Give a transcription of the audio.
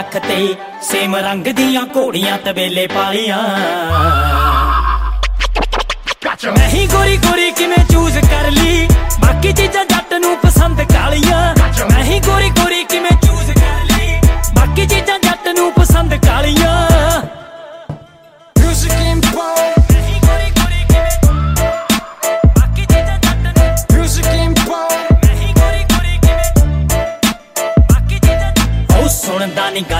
ਅੱਖ ਤੇ ਸੇਮ ਰੰਗ ਦੀਆਂ ਘੋੜੀਆਂ ਤਬੇਲੇ ਪਾਲੀਆਂ ਨਹੀਂ ਗੋਰੀ ਗੋਰੀ